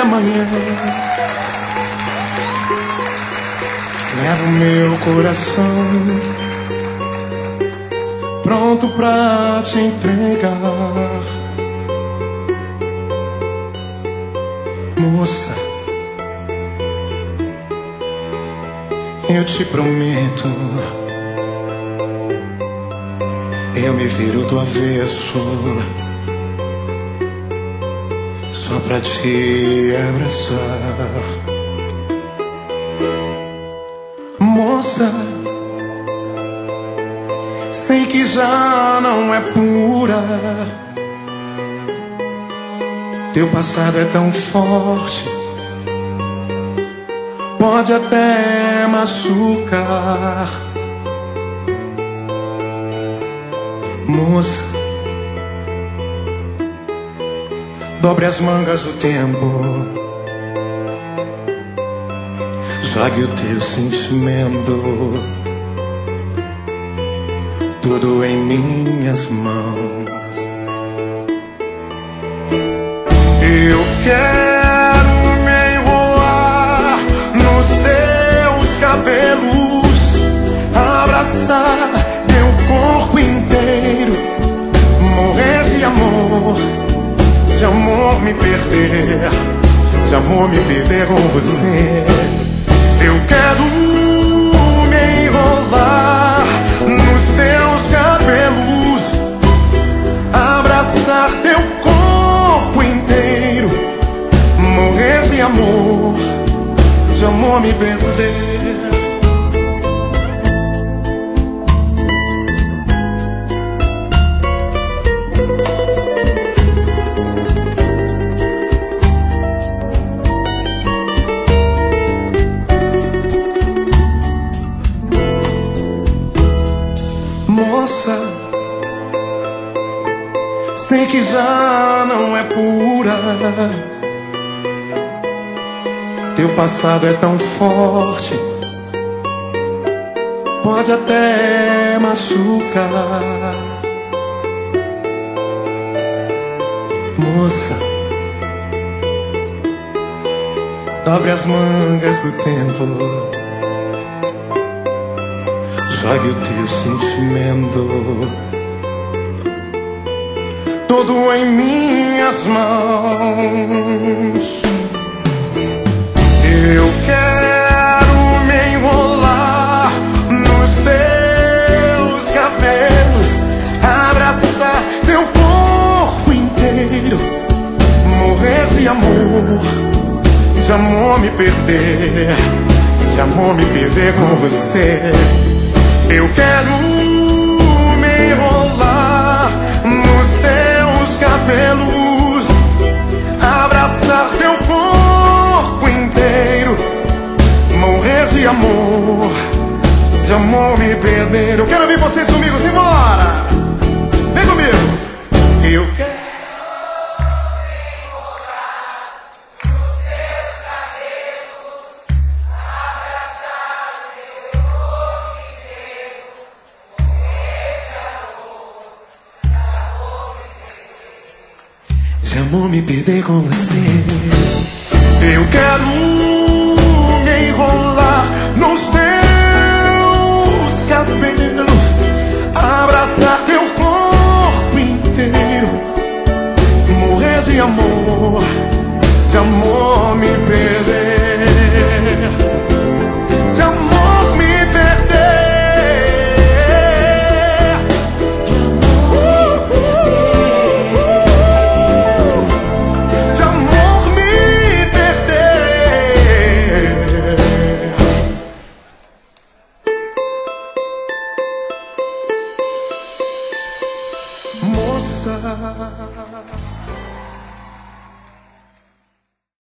amanhã. Levo meu coração pronto pra te entregar. Moça, eu te prometo, eu me viro do avesso só pra te abraçar. Moça, sei que já não é pura. Teu passado é tão forte, pode até machucar. Moça, dobre as mangas do tempo, jogue o teu sentimento tudo em minhas mãos. Eu quero me enrolar nos teus cabelos, abraçar teu corpo inteiro, morrer de amor me perder, de amor me perder com você. Eu quero me enrolar nos teus cabelos, abraçar teu corpo inteiro, morrer de amor me perder. Moça, sei que já não é pura. Teu passado é tão forte, pode até machucar. Moça, dobre as mangas do tempo, jogue o teu sentimento todo em minhas mãos. Eu quero me enrolar nos teus cabelos, abraçar teu corpo inteiro, morrer de amor me perder, de amor me perder com você. Eu quero me enrolar nos teus cabelos, abraçar teu corpo inteiro, morrer de amor me perder. Eu quero ouvir vocês comigo, simbora! Vem comigo! Eu quero me perder com você. Eu quero